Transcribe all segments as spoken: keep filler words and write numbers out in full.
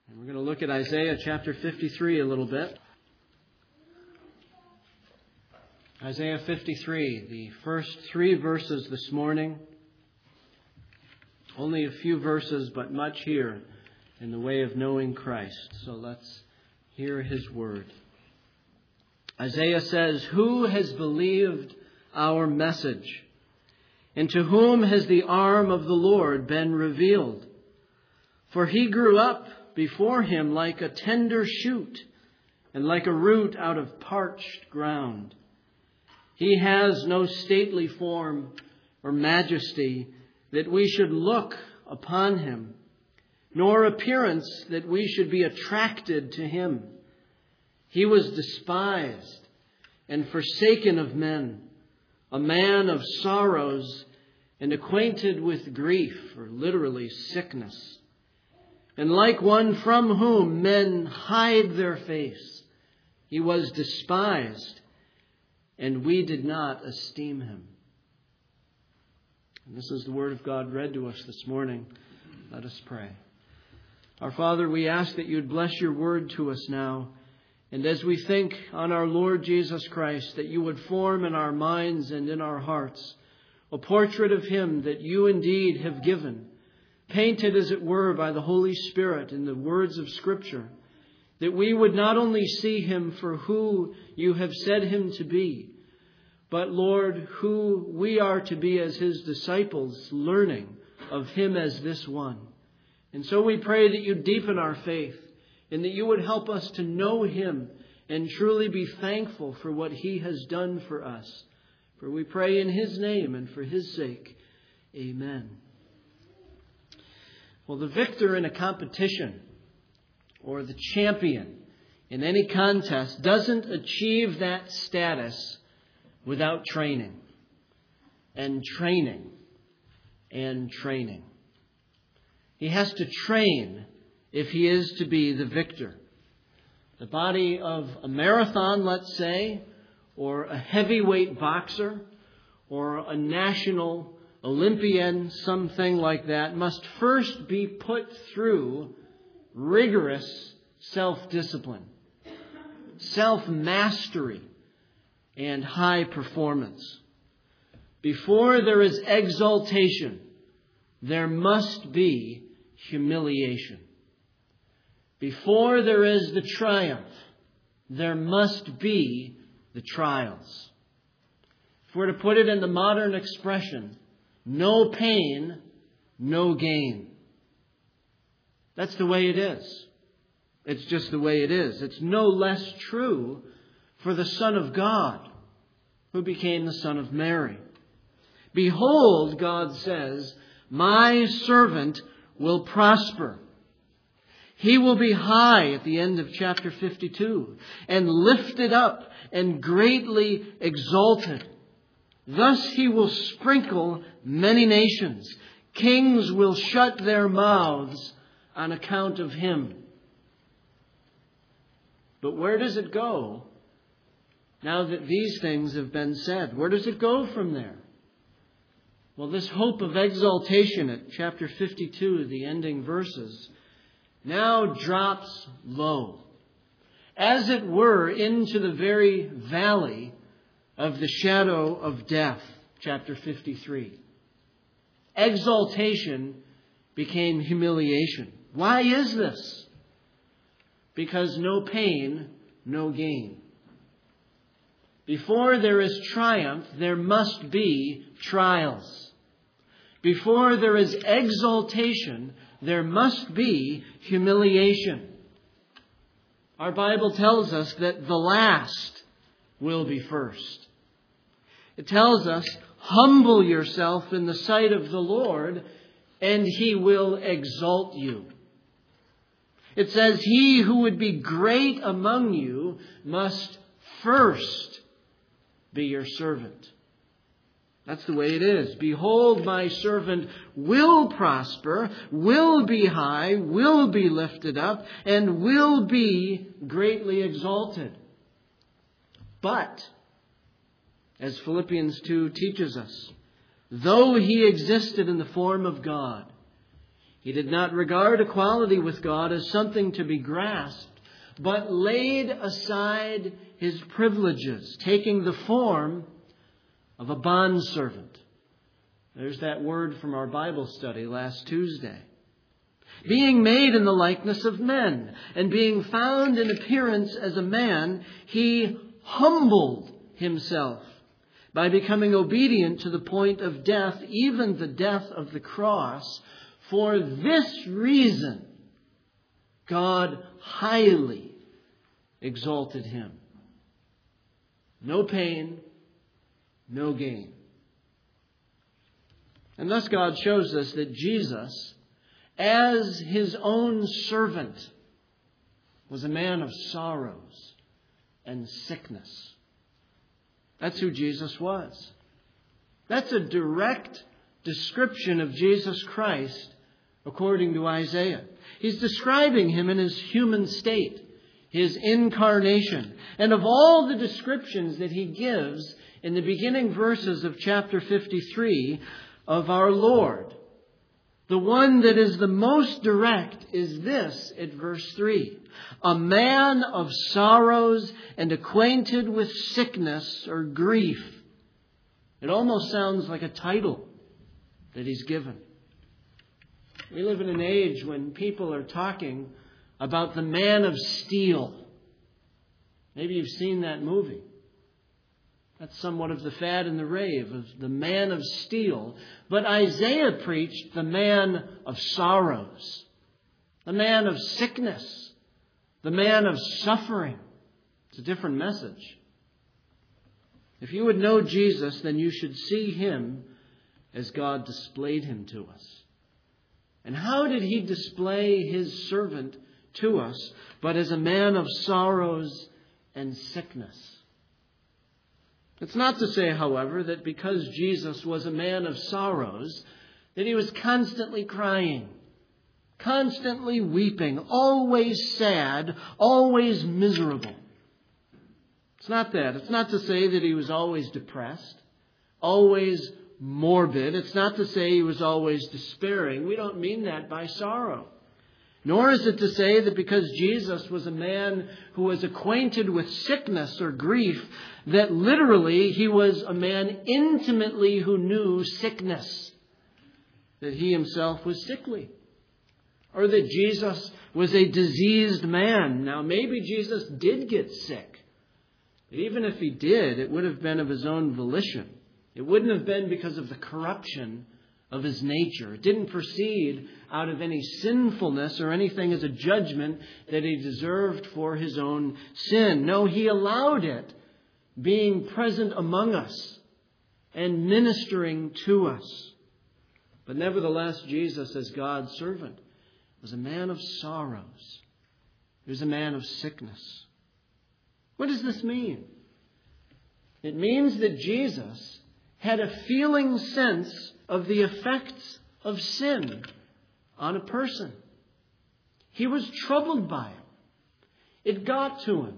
And we're going to look at Isaiah chapter fifty-three a little bit. Isaiah fifty-three, the first three verses this morning. Only a few verses, but much here in the way of knowing Christ. So let's hear His word. Isaiah says, "Who has believed our message? And to whom has the arm of the Lord been revealed? For he grew up before him like a tender shoot, and like a root out of parched ground. He has no stately form or majesty that we should look upon him, nor appearance that we should be attracted to him. He was despised and forsaken of men, a man of sorrows and acquainted with grief," or literally sickness. "And like one from whom men hide their face, he was despised, and we did not esteem him." And this is the word of God read to us this morning. Let us pray. Our Father, we ask that you'd bless your word to us now. And as we think on our Lord Jesus Christ, that you would form in our minds and in our hearts a portrait of him that you indeed have given, painted as it were by the Holy Spirit in the words of Scripture, that we would not only see him for who you have said him to be, but, Lord, who we are to be as his disciples, learning of him as this one. And so we pray that you deepen our faith, and that you would help us to know him and truly be thankful for what he has done for us. For we pray in his name and for his sake. Amen. Well, the victor in a competition, or the champion in any contest, doesn't achieve that status without training and training and training. He has to train if he is to be the victor. The body of a marathon, let's say, or a heavyweight boxer, or a national Olympian, something like that, must first be put through rigorous self-discipline, self-mastery, and high performance. Before there is exaltation, there must be humiliation. Before there is the triumph, there must be the trials. If we're to put it in the modern expression, no pain, no gain. That's the way it is. It's just the way it is. It's no less true for the Son of God, who became the Son of Mary. "Behold," God says, "my servant will prosper. He will be high," at the end of chapter fifty-two, "and lifted up and greatly exalted. Thus he will sprinkle many nations. Kings will shut their mouths on account of him." But where does it go now that these things have been said? Where does it go from there? Well, this hope of exaltation at chapter fifty-two, the ending verses, now drops low, as it were, into the very valley of the shadow of death, chapter fifty-three. Exaltation became humiliation. Why is this? Because no pain, no gain. Before there is triumph, there must be trials. Before there is exaltation, there must be humiliation. Our Bible tells us that the last will be first. It tells us, humble yourself in the sight of the Lord, and he will exalt you. It says, he who would be great among you must first be your servant. That's the way it is. Behold, my servant will prosper, will be high, will be lifted up, and will be greatly exalted. But, as Philippians two teaches us, though he existed in the form of God, He did not regard equality with God as something to be grasped, but laid aside his privileges, taking the form of a bondservant. There's that word from our Bible study last Tuesday. Being made in the likeness of men, and being found in appearance as a man, he humbled himself by becoming obedient to the point of death, even the death of the cross. For this reason, God highly exalted him. No pain, no gain. And thus God shows us that Jesus, as his own servant, was a man of sorrows and sickness. That's who Jesus was. That's a direct description of Jesus Christ according to Isaiah. He's describing him in his human state, his incarnation. And of all the descriptions that he gives in the beginning verses of chapter fifty-three of our Lord, the one that is the most direct is this at verse three. A man of sorrows and acquainted with sickness or grief. It almost sounds like a title that he's given. We live in an age when people are talking about the Man of Steel. Maybe you've seen that movie. That's somewhat of the fad and the rave of the Man of Steel. But Isaiah preached the Man of Sorrows, the Man of Sickness, the Man of Suffering. It's a different message. If you would know Jesus, then you should see him as God displayed him to us. And how did he display his servant to us but as a man of sorrows and sickness? It's not to say, however, that because Jesus was a man of sorrows, that he was constantly crying, constantly weeping, always sad, always miserable. It's not that. It's not to say that he was always depressed, always morbid. It's not to say he was always despairing. We don't mean that by sorrow. Nor is it to say that because Jesus was a man who was acquainted with sickness or grief, that literally he was a man intimately who knew sickness, that he himself was sickly, or that Jesus was a diseased man. Now, maybe Jesus did get sick, but even if he did, it would have been of his own volition. It wouldn't have been because of the corruption of his nature. It didn't proceed out of any sinfulness or anything as a judgment that he deserved for his own sin. No, he allowed it, being present among us and ministering to us. But nevertheless, Jesus, as God's servant, was a man of sorrows. He was a man of sickness. What does this mean? It means that Jesus had a feeling sense of the effects of sin on a person. He was troubled by it. It got to him.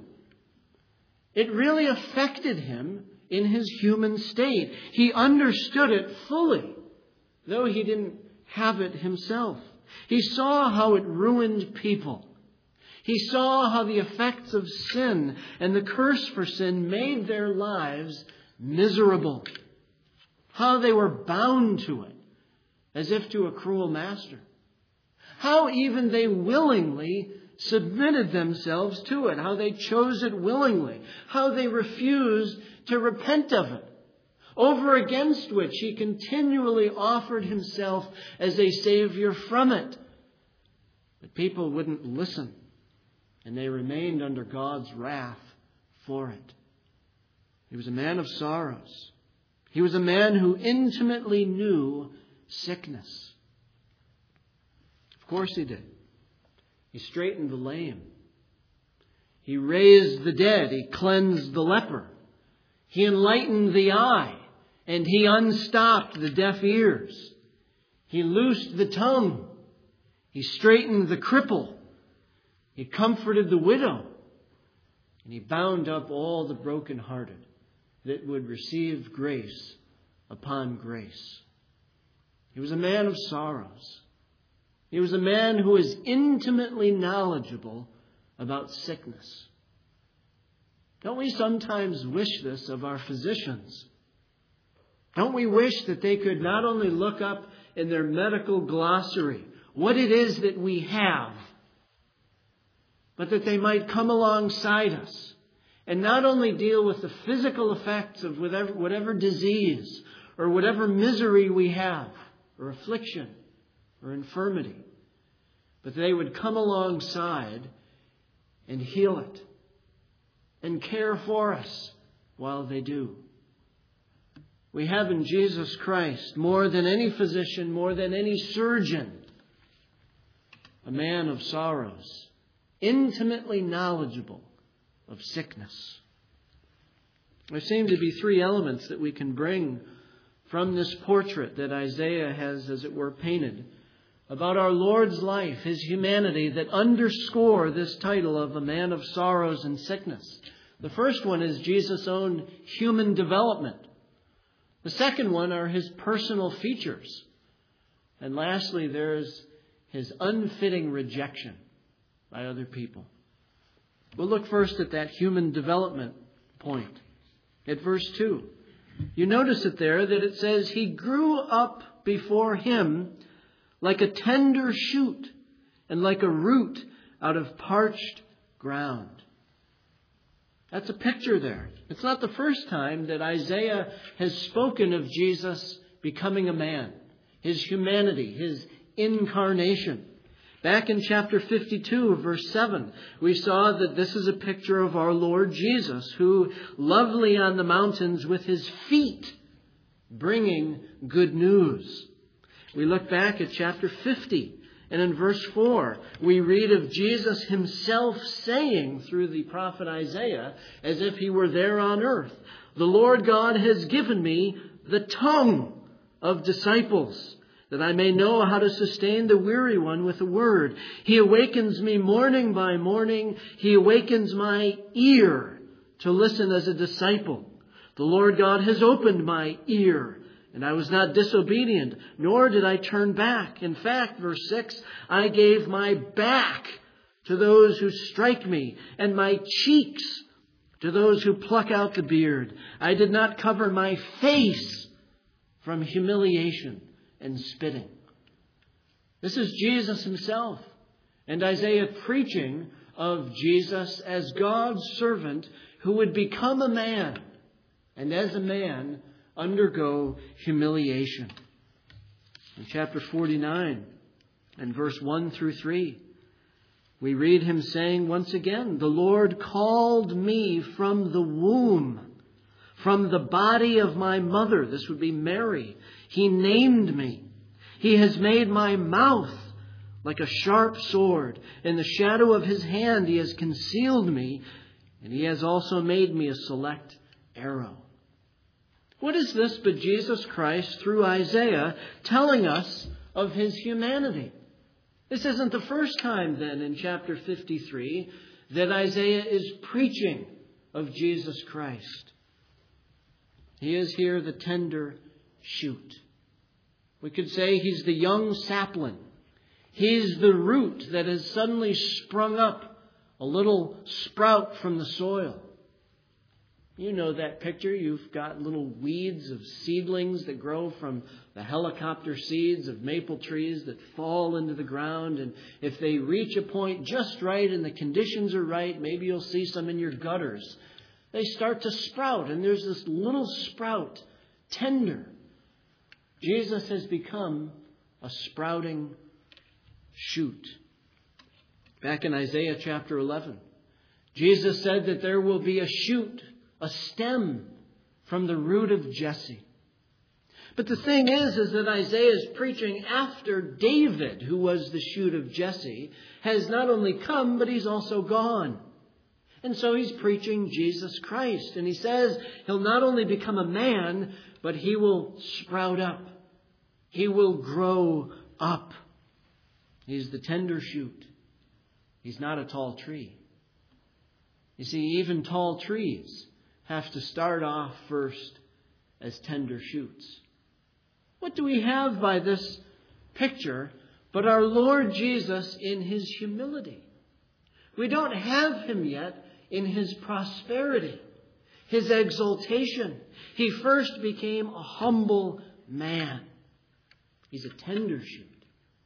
It really affected him in his human state. He understood it fully, though he didn't have it himself. He saw how it ruined people. He saw how the effects of sin and the curse for sin made their lives miserable. How they were bound to it, as if to a cruel master. How even they willingly submitted themselves to it. How they chose it willingly. How they refused to repent of it. Over against which he continually offered himself as a Savior from it. But people wouldn't listen. And they remained under God's wrath for it. He was a man of sorrows. He was a man who intimately knew sickness. Of course he did. He straightened the lame. He raised the dead. He cleansed the leper. He enlightened the eye. And he unstopped the deaf ears. He loosed the tongue. He straightened the cripple. He comforted the widow. And he bound up all the brokenhearted that would receive grace upon grace. He was a man of sorrows. He was a man who was intimately knowledgeable about sickness. Don't we sometimes wish this of our physicians? Don't we wish that they could not only look up in their medical glossary what it is that we have, but that they might come alongside us and not only deal with the physical effects of whatever, whatever disease or whatever misery we have, or affliction, or infirmity, but they would come alongside and heal it and care for us while they do. We have in Jesus Christ, more than any physician, more than any surgeon, a man of sorrows, intimately knowledgeable of sickness. There seem to be three elements that we can bring from this portrait that Isaiah has, as it were, painted about our Lord's life, His humanity, that underscore this title of a man of sorrows and sickness. The first one is Jesus' own human development. The second one are His personal features. And lastly, there's His unfitting rejection by other people. We'll look first at that human development point. At verse two, you notice it there that it says, He grew up before Him like a tender shoot and like a root out of parched ground. That's a picture there. It's not the first time that Isaiah has spoken of Jesus becoming a man, His humanity, His incarnation. Back in chapter fifty-two, verse seven, we saw that this is a picture of our Lord Jesus, who, lovely on the mountains with His feet, bringing good news. We look back at chapter fifty, and in verse four, we read of Jesus Himself saying through the prophet Isaiah, as if He were there on earth, the Lord God has given me the tongue of disciples, that I may know how to sustain the weary one with a word. He awakens me morning by morning. He awakens my ear to listen as a disciple. The Lord God has opened my ear, and I was not disobedient, nor did I turn back. In fact, verse six, I gave my back to those who strike me, and my cheeks to those who pluck out the beard. I did not cover my face from humiliation and spitting. This is Jesus Himself, and Isaiah preaching of Jesus as God's servant who would become a man, and as a man undergo humiliation. In chapter forty-nine and verse one through three, we read Him saying once again, the Lord called me from the womb, from the body of my mother. This would be Mary. He named me. He has made my mouth like a sharp sword. In the shadow of His hand He has concealed me, and He has also made me a select arrow. What is this but Jesus Christ through Isaiah telling us of His humanity? This isn't the first time then in chapter fifty-three that Isaiah is preaching of Jesus Christ. He is here the tender shoot. We could say He's the young sapling. He's the root that has suddenly sprung up, a little sprout from the soil. You know that picture. You've got little weeds of seedlings that grow from the helicopter seeds of maple trees that fall into the ground. And if they reach a point just right and the conditions are right, maybe you'll see some in your gutters. They start to sprout, and there's this little sprout, tender. Jesus has become a sprouting shoot. Back in Isaiah chapter eleven, Jesus said that there will be a shoot, a stem from the root of Jesse. But the thing is, is that Isaiah is preaching after David, who was the shoot of Jesse, has not only come, but he's also gone. And so he's preaching Jesus Christ. And he says he'll not only become a man, but he will sprout up. He will grow up. He's the tender shoot. He's not a tall tree. You see, even tall trees have to start off first as tender shoots. What do we have by this picture but our Lord Jesus in his humility. We don't have him yet in his prosperity, his exaltation. He first became a humble man. He's a tender shoot.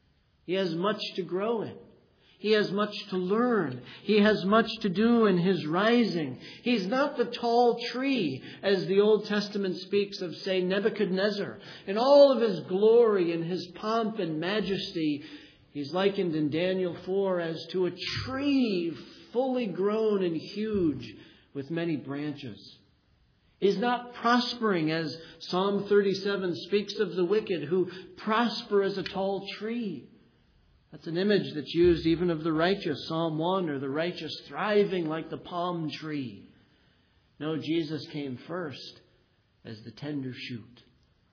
He has much to grow in. He has much to learn. He has much to do in his rising. He's not the tall tree, as the Old Testament speaks of, say, Nebuchadnezzar. In all of his glory and his pomp and majesty, he's likened in Daniel four as to a tree fully grown and huge with many branches. He's not prospering, as Psalm thirty-seven speaks of the wicked who prosper as a tall tree. That's an image that's used even of the righteous, Psalm one, or the righteous thriving like the palm tree. No, Jesus came first as the tender shoot,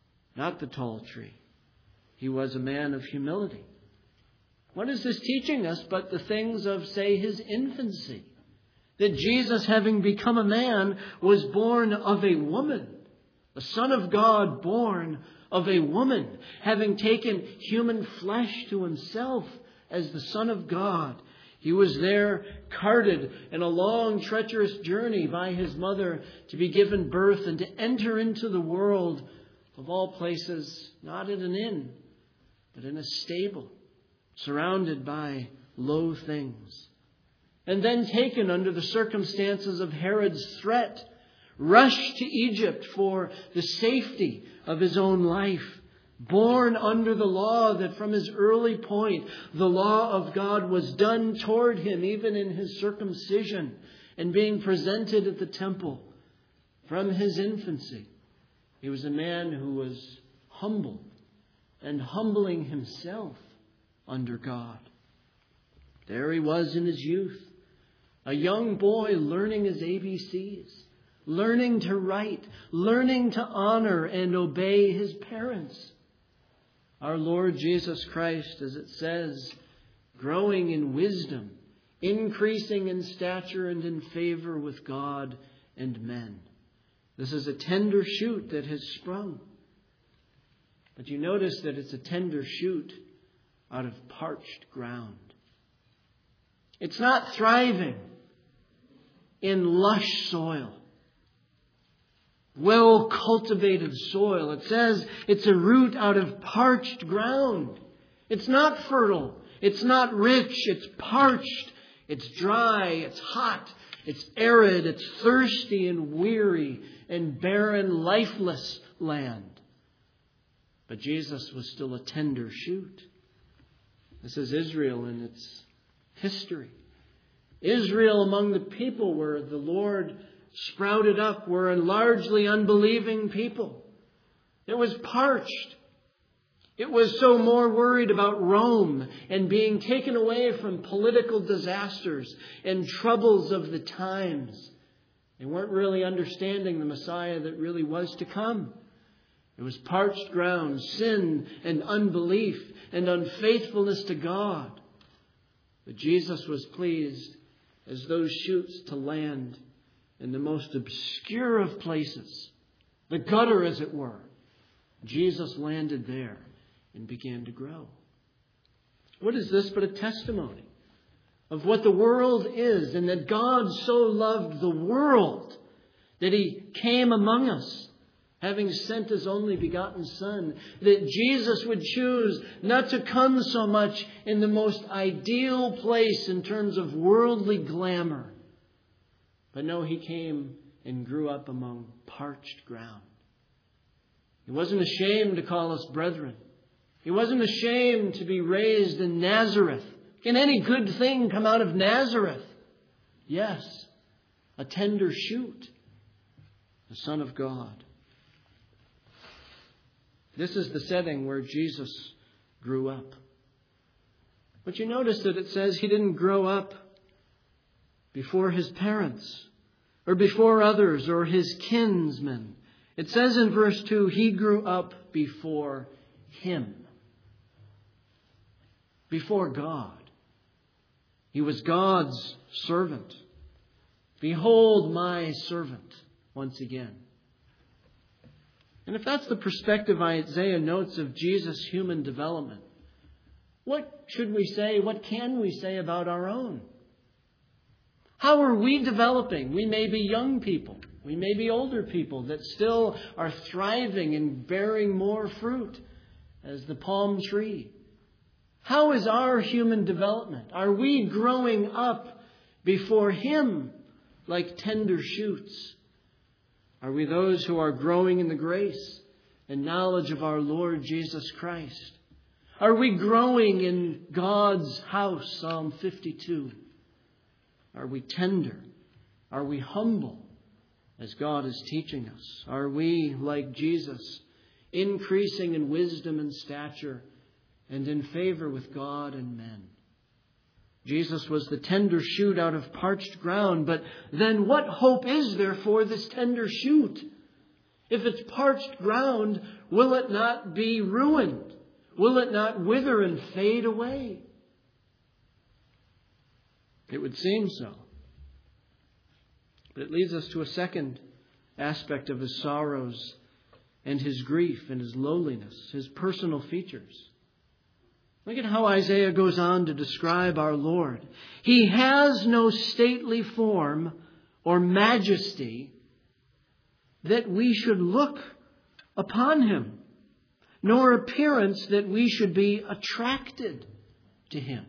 not the tall tree. He was a man of humility. What is this teaching us but the things of, say, his infancy? That Jesus, having become a man, was born of a woman, the Son of God born of a woman, having taken human flesh to himself as the Son of God. He was there carted in a long, treacherous journey by his mother to be given birth and to enter into the world, of all places, not in an inn, but in a stable, surrounded by low things. And then taken under the circumstances of Herod's threat, rushed to Egypt for the safety of his own life, born under the law that from his early point the law of God was done toward him, even in his circumcision and being presented at the temple. From his infancy, he was a man who was humble and humbling himself under God. There he was in his youth, a young boy learning his A B Cs, learning to write, learning to honor and obey his parents. Our Lord Jesus Christ, as it says, growing in wisdom, increasing in stature and in favor with God and men. This is a tender shoot that has sprung. But you notice that it's a tender shoot out of parched ground. It's not thriving in lush soil, well-cultivated soil. It says it's a root out of parched ground. It's not fertile. It's not rich. It's parched. It's dry. It's hot. It's arid. It's thirsty and weary and barren, lifeless land. But Jesus was still a tender shoot. This is Israel in its history. Israel among the people where the Lord sprouted up were a largely unbelieving people. It was parched. It was so more worried about Rome and being taken away from political disasters and troubles of the times. They weren't really understanding the Messiah that really was to come. It was parched ground, sin and unbelief and unfaithfulness to God. But Jesus was pleased as those shoots to land in the most obscure of places, the gutter as it were. Jesus landed there and began to grow. What is this but a testimony of what the world is, and that God so loved the world that He came among us, having sent His only begotten Son, that Jesus would choose not to come so much in the most ideal place in terms of worldly glamour, but no, He came and grew up among parched ground. He wasn't ashamed to call us brethren. He wasn't ashamed to be raised in Nazareth. Can any good thing come out of Nazareth? Yes, a tender shoot, the Son of God. This is the setting where Jesus grew up. But you notice that it says He didn't grow up before His parents or before others or His kinsmen. It says in verse two, He grew up before Him, before God. He was God's servant. Behold my servant, once again. And if that's the perspective Isaiah notes of Jesus' human development, What should we say? What can we say about our own? How are we developing? We may be young people. We may be older people that still are thriving and bearing more fruit as the palm tree. How is our human development? Are we growing up before Him like tender shoots? Are we those who are growing in the grace and knowledge of our Lord Jesus Christ? Are we growing in God's house, Psalm fifty-two? Are we tender? Are we humble as God is teaching us? Are we, like Jesus, increasing in wisdom and stature and in favor with God and men? Jesus was the tender shoot out of parched ground, but then what hope is there for this tender shoot? If it's parched ground, will it not be ruined? Will it not wither and fade away? It would seem so. But it leads us to a second aspect of His sorrows and His grief and His lowliness, His personal features. Look at how Isaiah goes on to describe our Lord. He has no stately form or majesty that we should look upon Him, nor appearance that we should be attracted to Him.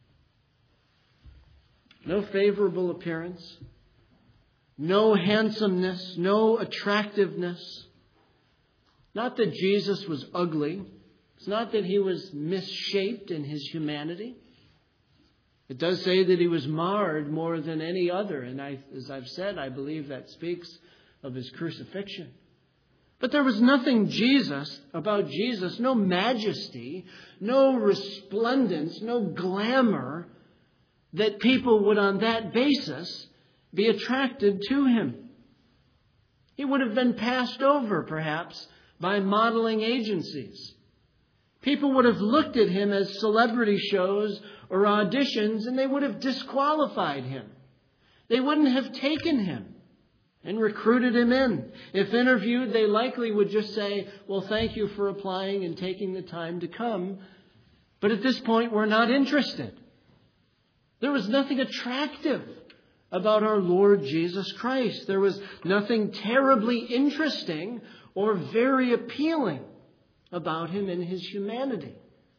No favorable appearance, no handsomeness, no attractiveness. Not that Jesus was ugly. It's not that He was misshaped in His humanity. It does say that He was marred more than any other. And I, as I've said, I believe that speaks of His crucifixion. But there was nothing Jesus about Jesus, no majesty, no resplendence, no glamour, that people would on that basis be attracted to Him. He would have been passed over, perhaps, by modeling agencies. People would have looked at Him as celebrity shows or auditions, and they would have disqualified Him. They wouldn't have taken Him and recruited Him in. If interviewed, they likely would just say, well, thank you for applying and taking the time to come. But at this point, we're not interested. There was nothing attractive about our Lord Jesus Christ. There was nothing terribly interesting or very appealing about Him in His humanity.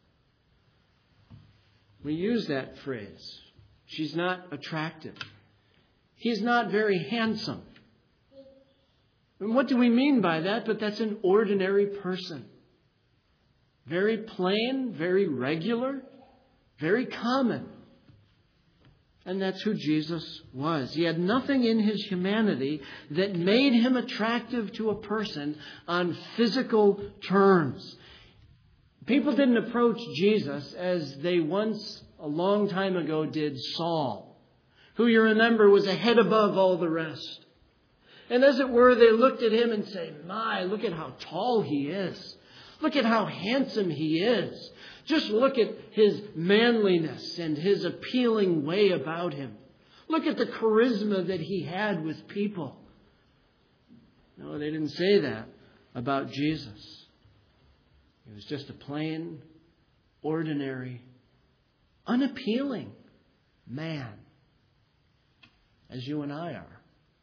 We use that phrase. She's not attractive. He's not very handsome. And what do we mean by that? But that's an ordinary person. Very plain, very regular, very common. And that's who Jesus was. He had nothing in His humanity that made Him attractive to a person on physical terms. People didn't approach Jesus as they once, a long time ago, did Saul, who you remember was a head above all the rest. And as it were, they looked at Him and say, my, look at how tall He is. Look at how handsome He is. Just look at His manliness and His appealing way about Him. Look at the charisma that He had with people. No, they didn't say that about Jesus. He was just a plain, ordinary, unappealing man, as you and I are.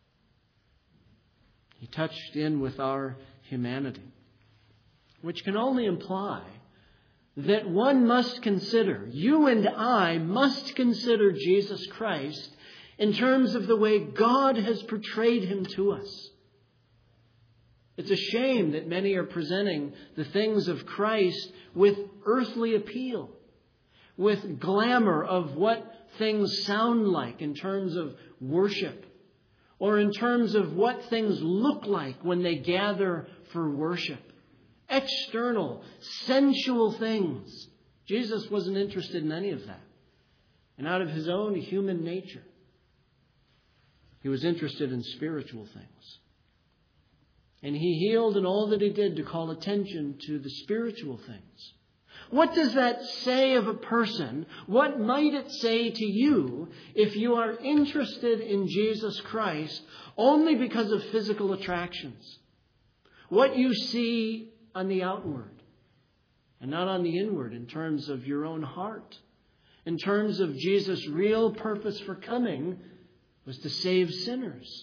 He touched in with our humanity, which can only imply that one must consider, you and I must consider Jesus Christ in terms of the way God has portrayed Him to us. It's a shame that many are presenting the things of Christ with earthly appeal, with glamour of what things sound like in terms of worship, or in terms of what things look like when they gather for worship. External, sensual things. Jesus wasn't interested in any of that. And out of His own human nature, He was interested in spiritual things. And He healed in all that He did to call attention to the spiritual things. What does that say of a person? What might it say to you if you are interested in Jesus Christ only because of physical attractions? What you see on the outward. and not on the inward in terms of your own heart. In terms of Jesus' real purpose for coming was to save sinners.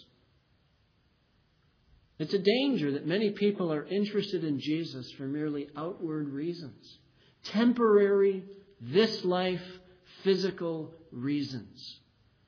It's a danger that many people are interested in Jesus for merely outward reasons. Temporary, this life, physical reasons.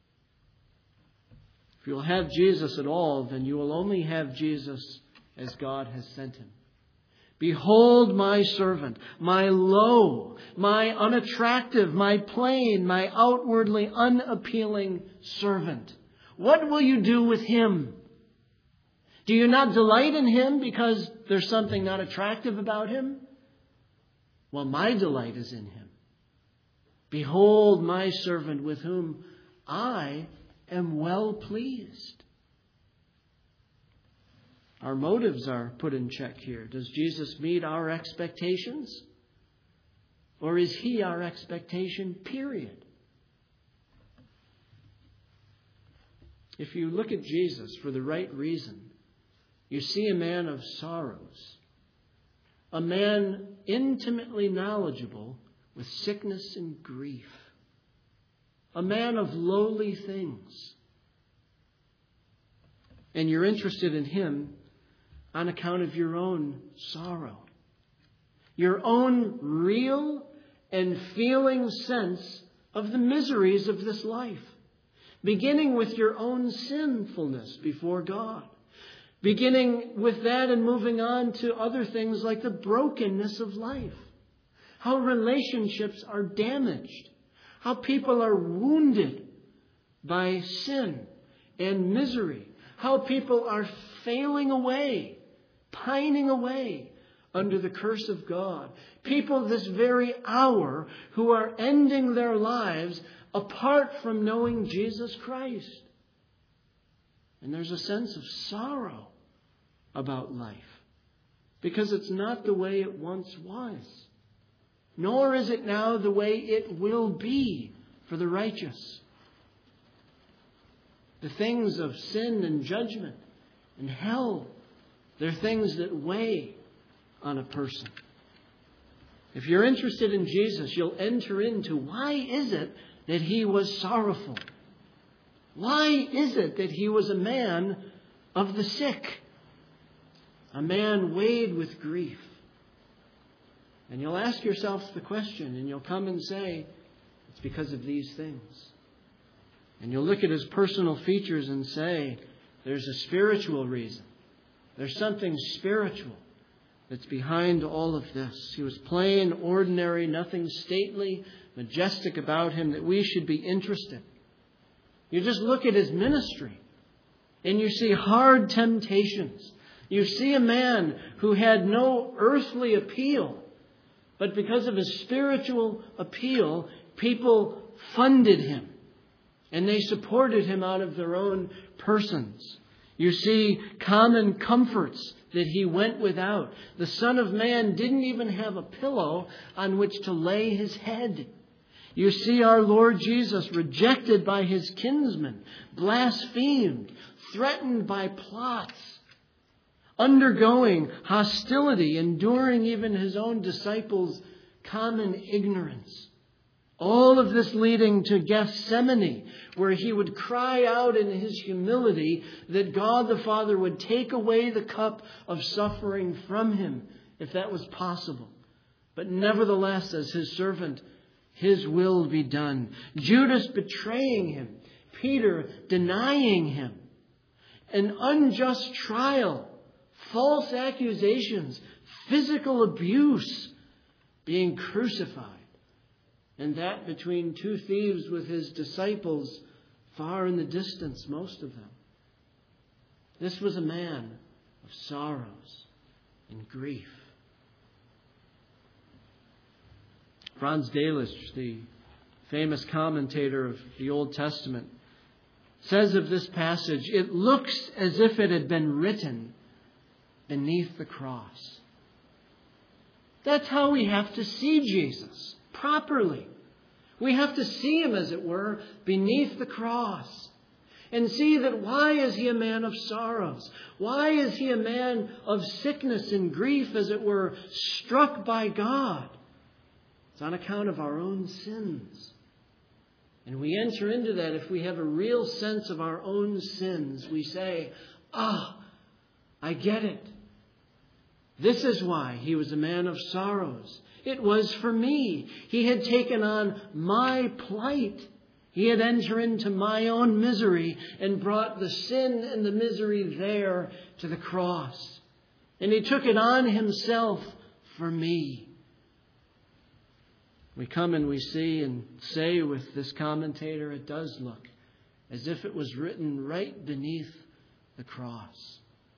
If you'll have Jesus at all, then you will only have Jesus as God has sent him. Behold my servant, my low, my unattractive, my plain, my outwardly unappealing servant. What will you do with him? Do you not delight in him because there's something not attractive about him? Well, my delight is in him. Behold my servant with whom I am well pleased. Our motives are put in check here. Does Jesus meet our expectations? Or is he our expectation, period? If you look at Jesus for the right reason, you see a man of sorrows, a man intimately knowledgeable with sickness and grief, a man of lowly things. And you're interested in him on account of your own sorrow, your own real and feeling sense of the miseries of this life, beginning with your own sinfulness before God, beginning with that and moving on to other things like the brokenness of life, how relationships are damaged, how people are wounded by sin and misery, how people are failing away, pining away under the curse of God. People this very hour who are ending their lives apart from knowing Jesus Christ. And there's a sense of sorrow about life because it's not the way it once was, nor is it now the way it will be for the righteous. The things of sin and judgment and hell, they're things that weigh on a person. If you're interested in Jesus, you'll enter into why is it that he was sorrowful? Why is it that he was a man of the sick? A man weighed with grief. And you'll ask yourself the question, and you'll come and say, it's because of these things. And you'll look at his personal features and say, there's a spiritual reason. There's something spiritual that's behind all of this. He was plain, ordinary, nothing stately, majestic about him that we should be interested. You just look at his ministry and you see hard temptations. You see a man who had no earthly appeal, but because of his spiritual appeal, people funded him and they supported him out of their own persons. You see common comforts that he went without. The Son of Man didn't even have a pillow on which to lay his head. You see our Lord Jesus rejected by his kinsmen, blasphemed, threatened by plots, undergoing hostility, enduring even his own disciples' common ignorance. All of this leading to Gethsemane, where he would cry out in his humility that God the Father would take away the cup of suffering from him, if that was possible. But nevertheless, as his servant, his will be done. Judas betraying him, Peter denying him, an unjust trial, false accusations, physical abuse, being crucified. And that between two thieves with his disciples far in the distance, most of them. This was a man of sorrows and grief. Franz Delitzsch, the famous commentator of the Old Testament, says of this passage, it looks as if it had been written beneath the cross. That's how we have to see Jesus properly. We have to see him, as it were, beneath the cross and see that why is he a man of sorrows? Why is he a man of sickness and grief, as it were, struck by God? It's on account of our own sins. And we enter into that if we have a real sense of our own sins. We say, ah, oh, I get it. This is why he was a man of sorrows. It was for me. He had taken on my plight. He had entered into my own misery and brought the sin and the misery there to the cross. And he took it on himself for me. We come and we see and say with this commentator, it does look as if it was written right beneath the cross.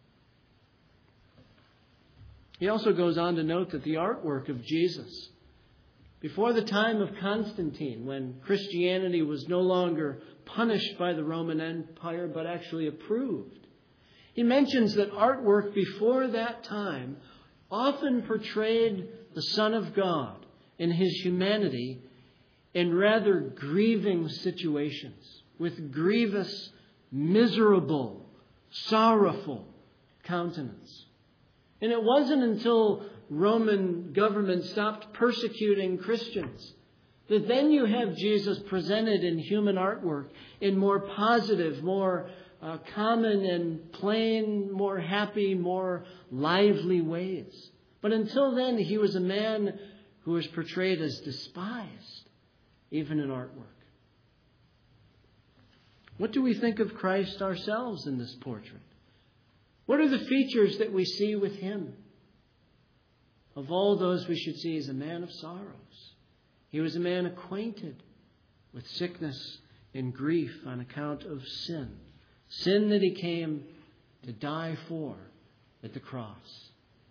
He also goes on to note that the artwork of Jesus, before the time of Constantine, when Christianity was no longer punished by the Roman Empire, but actually approved, he mentions that artwork before that time often portrayed the Son of God in his humanity in rather grieving situations, with grievous, miserable, sorrowful countenance. And it wasn't until Roman government stopped persecuting Christians that then you have Jesus presented in human artwork in more positive, more uh, common and plain, more happy, more lively ways. But until then, he was a man who was portrayed as despised, even in artwork. What do we think of Christ ourselves in this portrait? What are the features that we see with him? Of all those we should see, he's a man of sorrows. He was a man acquainted with sickness and grief on account of sin. Sin that he came to die for at the cross.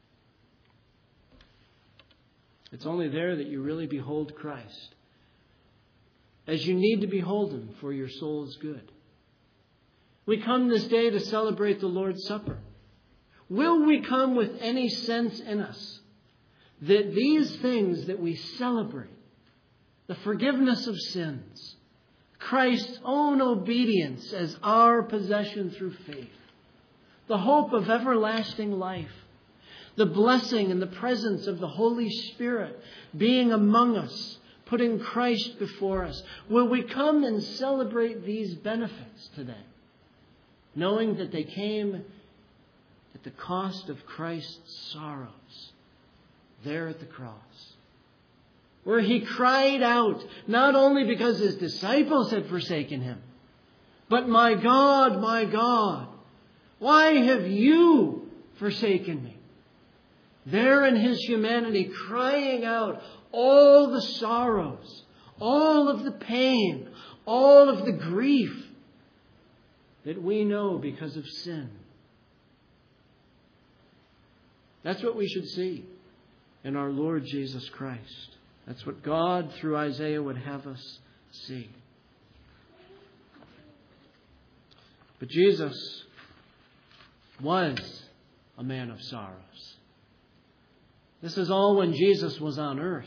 It's only there that you really behold Christ, as you need to behold him for your soul's good. We come this day to celebrate the Lord's Supper. Will we come with any sense in us that these things that we celebrate, the forgiveness of sins, Christ's own obedience as our possession through faith, the hope of everlasting life, the blessing and the presence of the Holy Spirit being among us, putting Christ before us, will we come and celebrate these benefits today, knowing that they came at the cost of Christ's sorrows there at the cross, where he cried out, not only because his disciples had forsaken him, but my God, my God, why have you forsaken me? There in his humanity, crying out all the sorrows, all of the pain, all of the grief that we know because of sin. That's what we should see in our Lord Jesus Christ. That's what God, through Isaiah, would have us see. But Jesus was a man of sorrows. This is all when Jesus was on earth.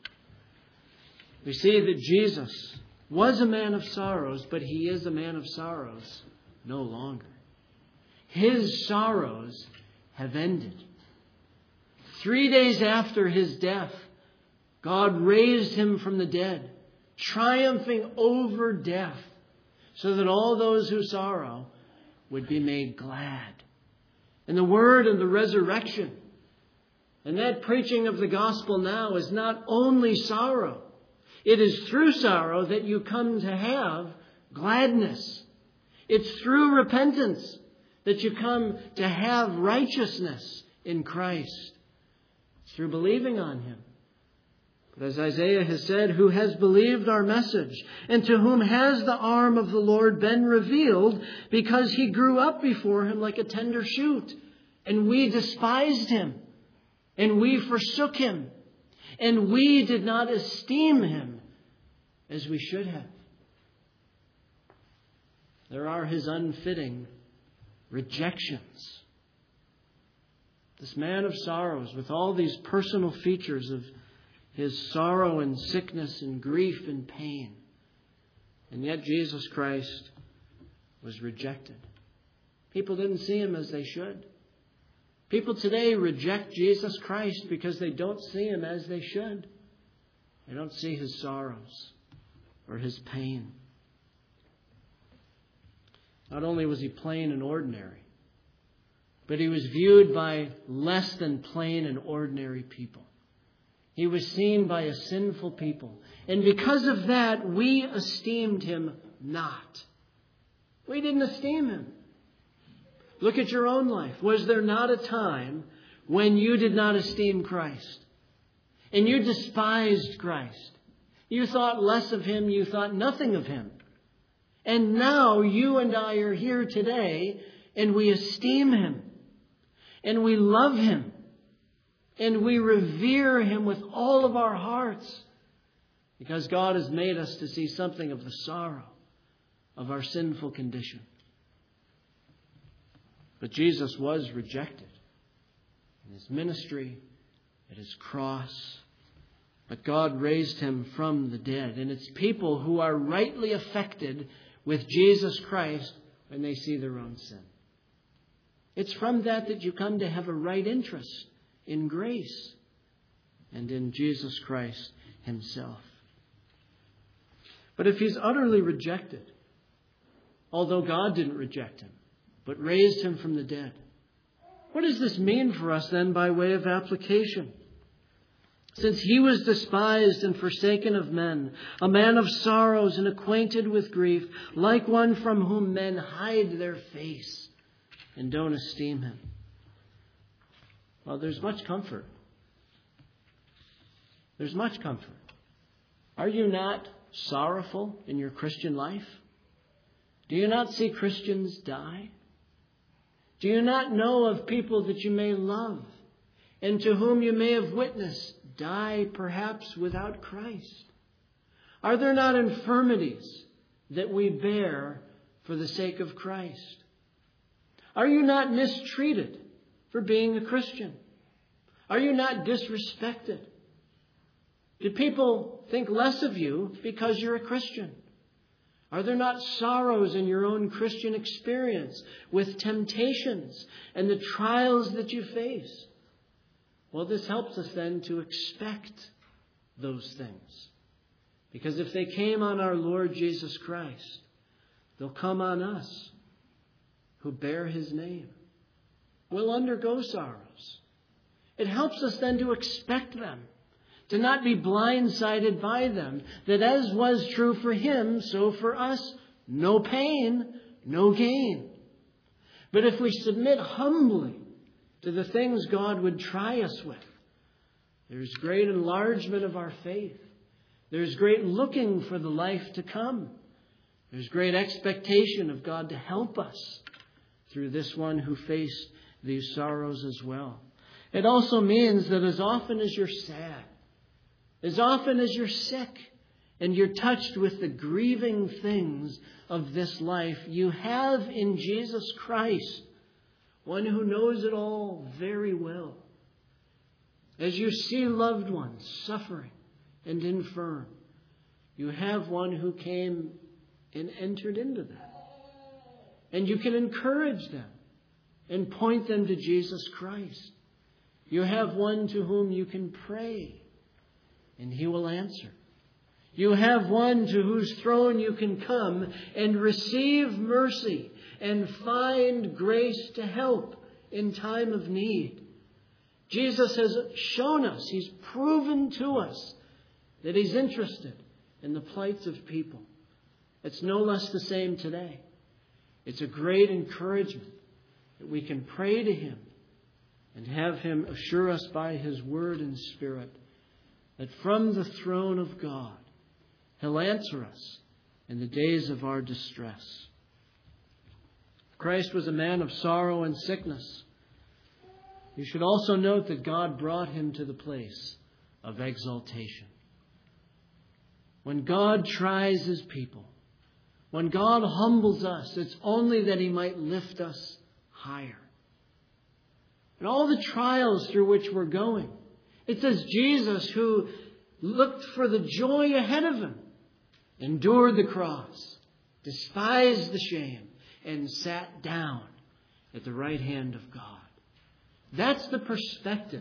We see that Jesus was a man of sorrows, but he is a man of sorrows no longer. His sorrows have ended. Three days after his death, God raised him from the dead, triumphing over death, so that all those who sorrow would be made glad. And the word of the resurrection and that preaching of the gospel now is not only sorrow. It is through sorrow that you come to have gladness. It's through repentance that you come to have righteousness in Christ. It's through believing on him. But as Isaiah has said, who has believed our message, and to whom has the arm of the Lord been revealed, because he grew up before him like a tender shoot, and we despised him, and we forsook him, and we did not esteem him as we should have. There are his unfitting rejections. This man of sorrows, with all these personal features of his sorrow and sickness and grief and pain. And yet Jesus Christ was rejected. People didn't see him as they should. People today reject Jesus Christ because they don't see him as they should. They don't see his sorrows or his pain. Not only was he plain and ordinary, but he was viewed by less than plain and ordinary people. He was seen by a sinful people. And because of that, we esteemed him not. We didn't esteem him. Look at your own life. Was there not a time when you did not esteem Christ? And you despised Christ. You thought less of him. You thought nothing of him. And now you and I are here today, and we esteem him. And we love him. And we revere him with all of our hearts. Because God has made us to see something of the sorrow of our sinful condition. But Jesus was rejected in his ministry, at his cross. But God raised him from the dead. And it's people who are rightly affected with Jesus Christ when they see their own sin. It's from that that you come to have a right interest in grace and in Jesus Christ himself. But if he's utterly rejected, although God didn't reject him, but raised him from the dead, what does this mean for us then by way of application? Since he was despised and forsaken of men, a man of sorrows and acquainted with grief, like one from whom men hide their face and don't esteem him. Well, there's much comfort. There's much comfort. Are you not sorrowful in your Christian life? Do you not see Christians die? Do you not know of people that you may love and to whom you may have witnessed die perhaps without Christ? Are there not infirmities that we bear for the sake of Christ? Are you not mistreated for being a Christian? Are you not disrespected? Do people think less of you because you're a Christian? Are there not sorrows in your own Christian experience with temptations and the trials that you face? Well, this helps us then to expect those things. Because if they came on our Lord Jesus Christ, they'll come on us who bear his name. We'll undergo sorrows. It helps us then to expect them, to not be blindsided by them, that as was true for him, so for us, no pain, no gain. But if we submit humbly to the things God would try us with, there's great enlargement of our faith. There's great looking for the life to come. There's great expectation of God to help us through this one who faced these sorrows as well. It also means that as often as you're sad, as often as you're sick, and you're touched with the grieving things of this life, you have in Jesus Christ one who knows it all very well. As you see loved ones suffering and infirm, you have one who came and entered into that. And you can encourage them and point them to Jesus Christ. You have one to whom you can pray, and he will answer. You have one to whose throne you can come and receive mercy and find grace to help in time of need. Jesus has shown us, he's proven to us that he's interested in the plights of people. It's no less the same today. It's a great encouragement that we can pray to him and have him assure us by his word and spirit that from the throne of God, he'll answer us in the days of our distress. Christ was a man of sorrow and sickness. You should also note that God brought him to the place of exaltation. When God tries his people, when God humbles us, it's only that he might lift us higher. And all the trials through which we're going, it says Jesus, who looked for the joy ahead of him, endured the cross, despised the shame, and sat down at the right hand of God. That's the perspective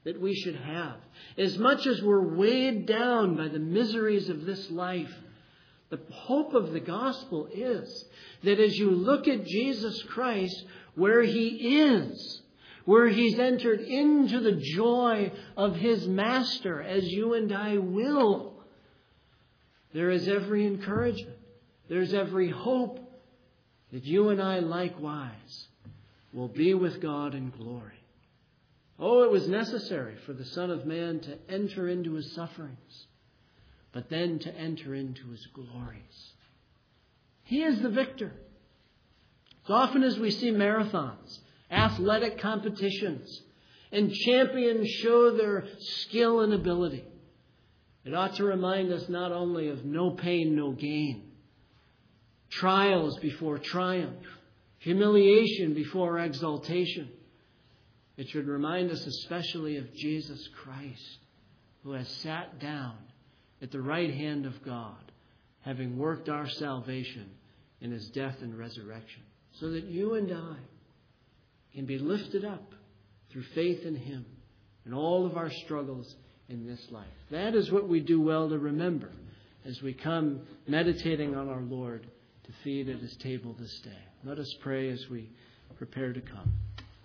that we should have. As much as we're weighed down by the miseries of this life, the hope of the gospel is that as you look at Jesus Christ, where He is, where He's entered into the joy of His Master, as you and I will, there is every encouragement, there's every hope that you and I likewise will be with God in glory. Oh, it was necessary for the Son of Man to enter into His sufferings, but then to enter into His glories. He is the victor. As often as we see marathons, athletic competitions, and champions show their skill and ability, it ought to remind us not only of no pain, no gain, trials before triumph, humiliation before exaltation. It should remind us especially of Jesus Christ, who has sat down at the right hand of God, having worked our salvation in His death and resurrection, so that you and I can be lifted up through faith in Him in all of our struggles in this life. That is what we do well to remember as we come meditating on our Lord to feed at His table this day. Let us pray as we prepare to come.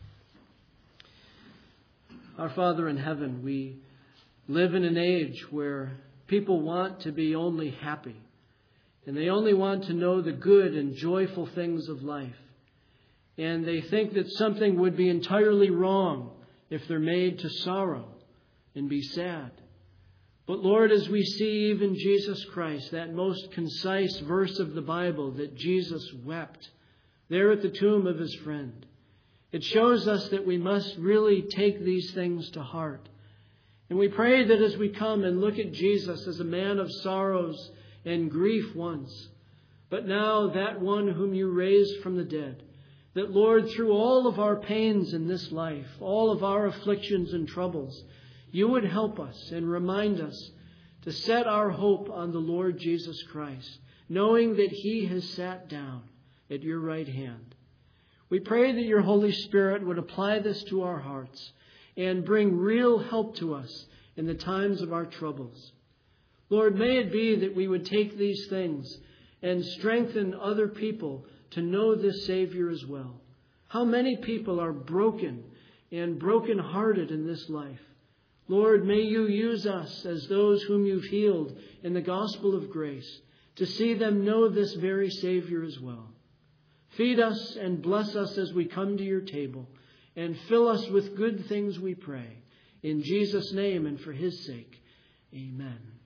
Our Father in heaven, we live in an age where people want to be only happy, and they only want to know the good and joyful things of life. And they think that something would be entirely wrong if they're made to sorrow and be sad. But Lord, as we see even Jesus Christ, that most concise verse of the Bible that Jesus wept there at the tomb of His friend, it shows us that we must really take these things to heart. And we pray that as we come and look at Jesus as a man of sorrows and grief once, but now that one whom You raised from the dead, that Lord, through all of our pains in this life, all of our afflictions and troubles, You would help us and remind us to set our hope on the Lord Jesus Christ, knowing that He has sat down at Your right hand. We pray that Your Holy Spirit would apply this to our hearts and bring real help to us in the times of our troubles. Lord, may it be that we would take these things and strengthen other people to know this Savior as well. How many people are broken and brokenhearted in this life. Lord, may You use us as those whom You've healed in the gospel of grace to see them know this very Savior as well. Feed us and bless us as we come to Your table, and fill us with good things, we pray. In Jesus' name and for His sake, amen.